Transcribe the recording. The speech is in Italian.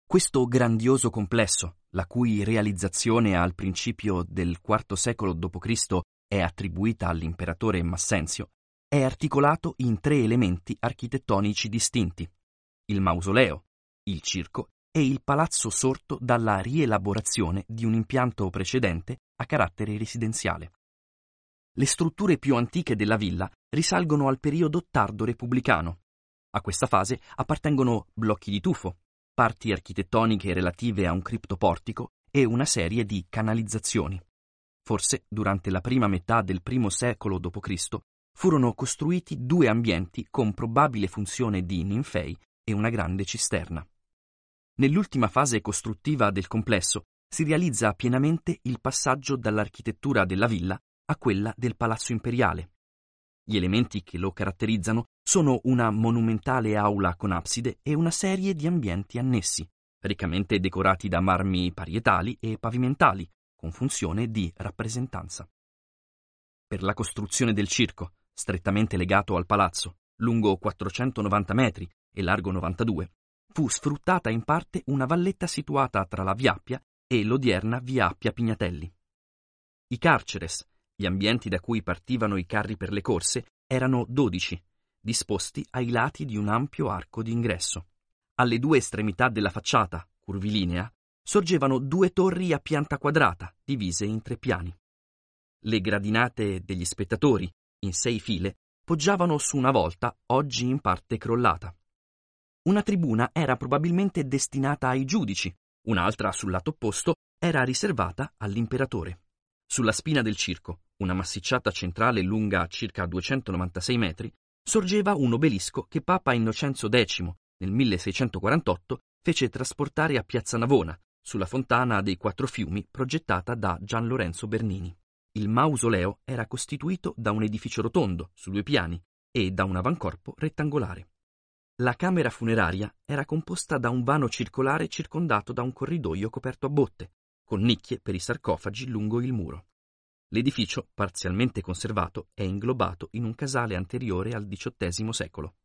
Questo grandioso complesso, la cui realizzazione al principio del IV secolo d.C. è attribuita all'imperatore Massenzio, è articolato in 3 elementi architettonici distinti: il mausoleo, il circo e il palazzo sorto dalla rielaborazione di un impianto precedente a carattere residenziale. Le strutture più antiche della villa risalgono al periodo tardo repubblicano. A questa fase appartengono blocchi di tufo, parti architettoniche relative a un criptoportico e una serie di canalizzazioni. Forse durante la prima metà del I secolo d.C. furono costruiti 2 ambienti con probabile funzione di ninfei e una grande cisterna. Nell'ultima fase costruttiva del complesso si realizza pienamente il passaggio dall'architettura della villa a quella del palazzo imperiale. Gli elementi che lo caratterizzano sono una monumentale aula con abside e una serie di ambienti annessi, riccamente decorati da marmi parietali e pavimentali, con funzione di rappresentanza. Per la costruzione del circo, strettamente legato al palazzo, lungo 490 metri e largo 92, fu sfruttata in parte una valletta situata tra la Via Appia e l'odierna Via Appia Pignatelli. I carceres, gli ambienti da cui partivano i carri per le corse, erano 12, disposti ai lati di un ampio arco di ingresso. Alle 2 estremità della facciata, curvilinea, sorgevano 2 torri a pianta quadrata, divise in 3 piani. Le gradinate degli spettatori, in 6 file, poggiavano su una volta, oggi in parte crollata. Una tribuna era probabilmente destinata ai giudici, un'altra sul lato opposto era riservata all'imperatore. Sulla spina del circo, una massicciata centrale lunga circa 296 metri, sorgeva un obelisco che Papa Innocenzo X, nel 1648, fece trasportare a Piazza Navona, sulla fontana dei 4 fiumi progettata da Gian Lorenzo Bernini. Il mausoleo era costituito da un edificio rotondo, su 2 piani, e da un avancorpo rettangolare. La camera funeraria era composta da un vano circolare circondato da un corridoio coperto a botte, con nicchie per i sarcofagi lungo il muro. L'edificio, parzialmente conservato, è inglobato in un casale anteriore al XVIII secolo.